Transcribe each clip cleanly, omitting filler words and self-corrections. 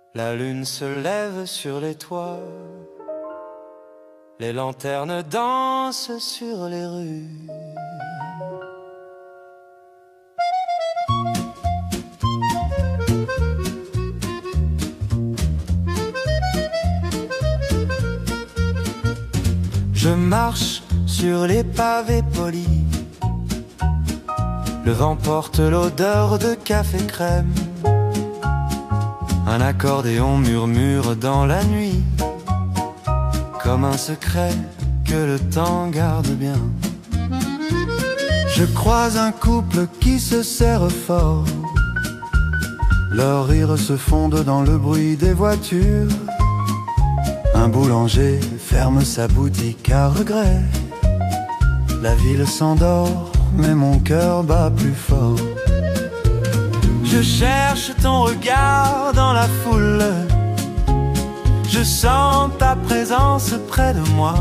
La lune se lève sur les toits, les lanternes dansent sur les rues. Je marche sur les pavés polis, le vent porte l'odeur de café crème. Un accordéon murmure dans la nuit, comme un secret que le temps garde bien. Je croise un couple qui se serre fort, leurs rires se fondent dans le bruit des voitures. Un boulanger ferme sa boutique à regret. La ville s'endort, mais mon cœur bat plus fort. Je cherche ton regard dans la foule, je sens ta présence près de moi.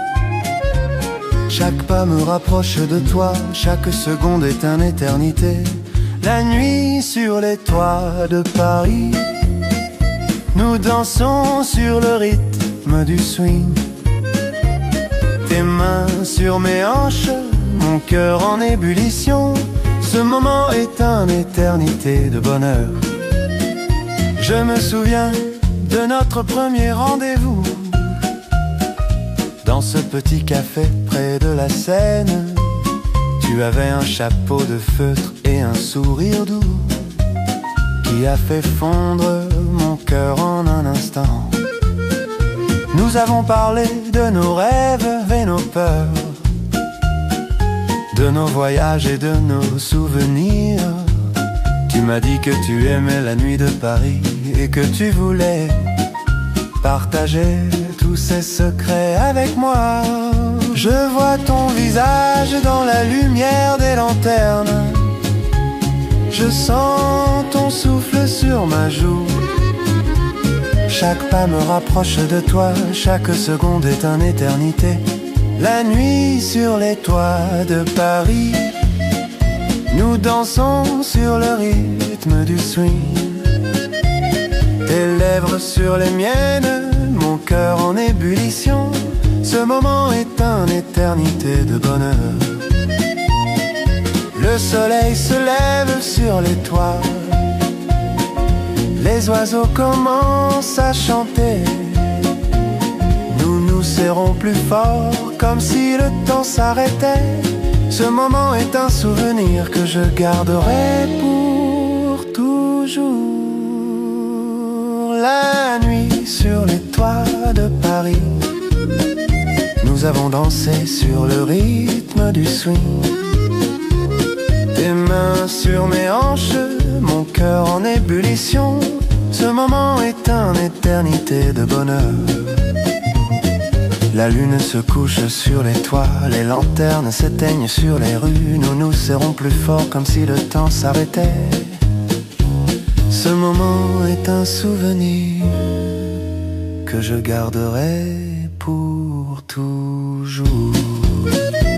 Chaque pas me rapproche de toi, chaque seconde est une éternité. La nuit sur les toits de Paris, nous dansons sur le rythme du swing. Tes mains sur mes hanches, mon cœur en ébullition. Ce moment est une éternité de bonheur. Je me souviens de notre premier rendez-vous, dans ce petit café près de la Seine. Tu avais un chapeau de feutre et un sourire doux qui a fait fondre mon cœur en un instant. Nous avons parlé de nos rêves et nos peurs, de nos voyages et de nos souvenirs. Tu m'as dit que tu aimais la nuit de Paris et que tu voulais partager tous ces secrets avec moi. Je vois ton visage dans la lumière des lanternes, je sens ton souffle sur ma joue. Chaque pas me rapproche de toi, chaque seconde est une éternité. La nuit sur les toits de Paris, nous dansons sur le rythme du swing. Tes lèvres sur les miennes, mon cœur en ébullition. Ce moment est une éternité de bonheur. Le soleil se lève sur les toits, les oiseaux commencent à chanter. Nous nous serrons plus fort, comme si le temps s'arrêtait. Ce moment est un souvenir que je garderai pour toujours. La nuit sur les toits de Paris, nous avons dansé sur le rythme du swing. Tes mains sur mes hanches, mon cœur en ébullition. Ce moment est une éternité de bonheur. La lune se couche sur les toits, les lanternes s'éteignent sur les rues. Nous nous serrons plus fort comme si le temps s'arrêtait. Ce moment est un souvenir que je garderai pour toujours.